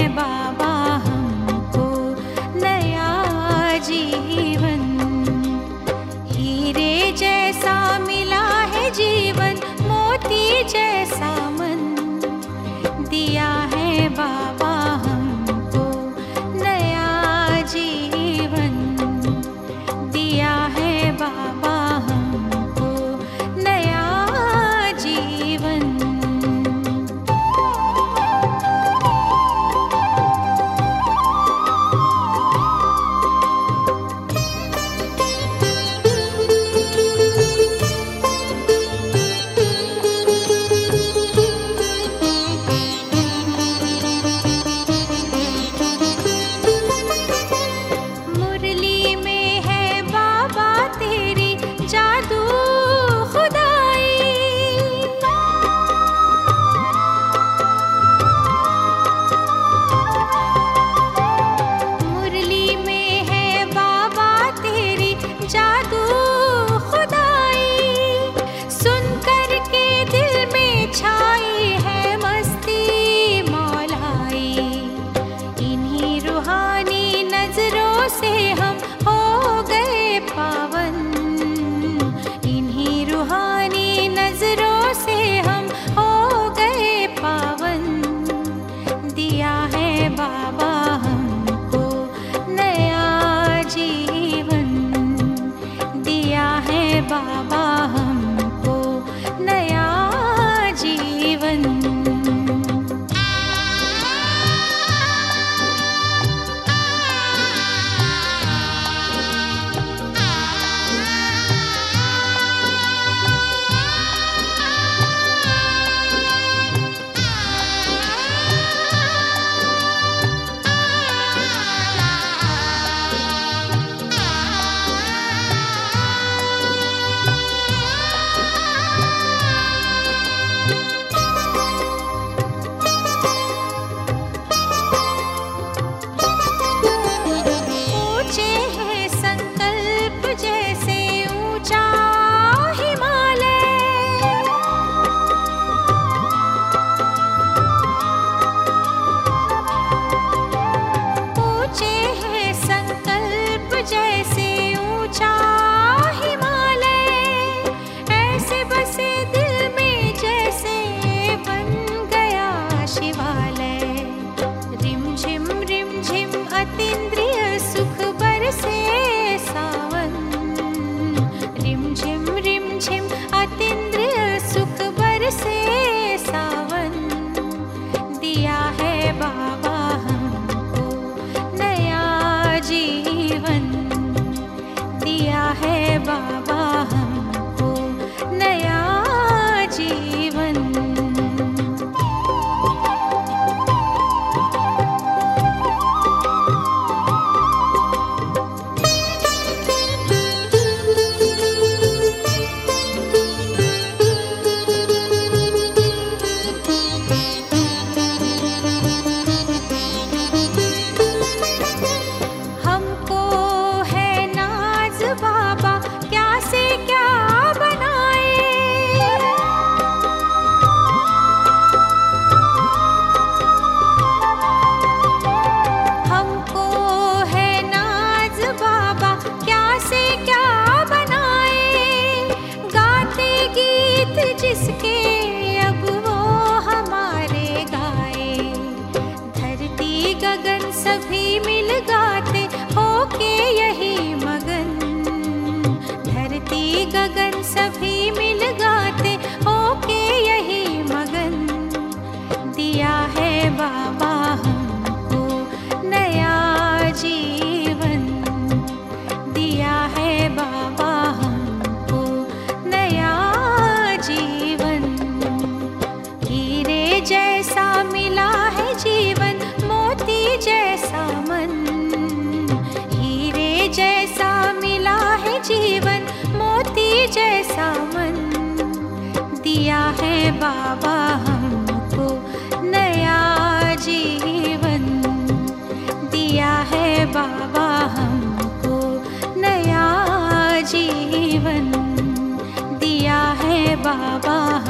बाबा हमको नया जीवन। हीरे जैसा मिला है जीवन, मोती जैसा मन, दिया है बाबा हमको नया जीवन, दिया है बाबा हमको नया जीवन। मुरली में है बाबा तेरी जादू खुदाई, मुरली में है बाबा तेरी जादू खुदाई, सुन कर के दिल में छाई है मस्ती मौलाई। इन्हीं रूहानी नजरों से हम हो गए पावन, इन्हीं रूहानी नजरों से हम हो गए पावन, दिया है बाबा हमको नया जीवन, दिया है बाबा हमको नया जीवन। ऊंचे हैं संकल्प जैसे ऊंचा हिमालय, ऊंचे हैं संकल्प जैसे ऊंचा हिमालय, ऐसे बसे दिल में जैसे बन गया शिवालय। रिमझिम अतीन्द्रिय सुख बरसे सावन, रिमझिम अतीन्द्रिय सुख बरसे सावन, दिया है बाबा हमको नया जीवन, दिया है बाबा हमको नया जीवन। हमको है नाज बाबा क्या से क्या बनाए, हमको है नाज बाबा क्या से क्या बनाए, गाते गीत जिसके अब वो हमारे गाए, धरती गगन सभी मिल गाते होके यही मगन, धरती गगन सभी मिल गाते होके यही मगन, दिया है बाबा हमको नया जीवन, दिया है बाबा हमको नया जीवन। हीरे जैसा मिला है जीवन, मोती जैसा मन, हीरे जैसा मिला है जीवन, मोती जैसा मन, दिया है बाबा हमको नया जीवन, दिया है बाबा हमको नया जीवन, दिया है बाबा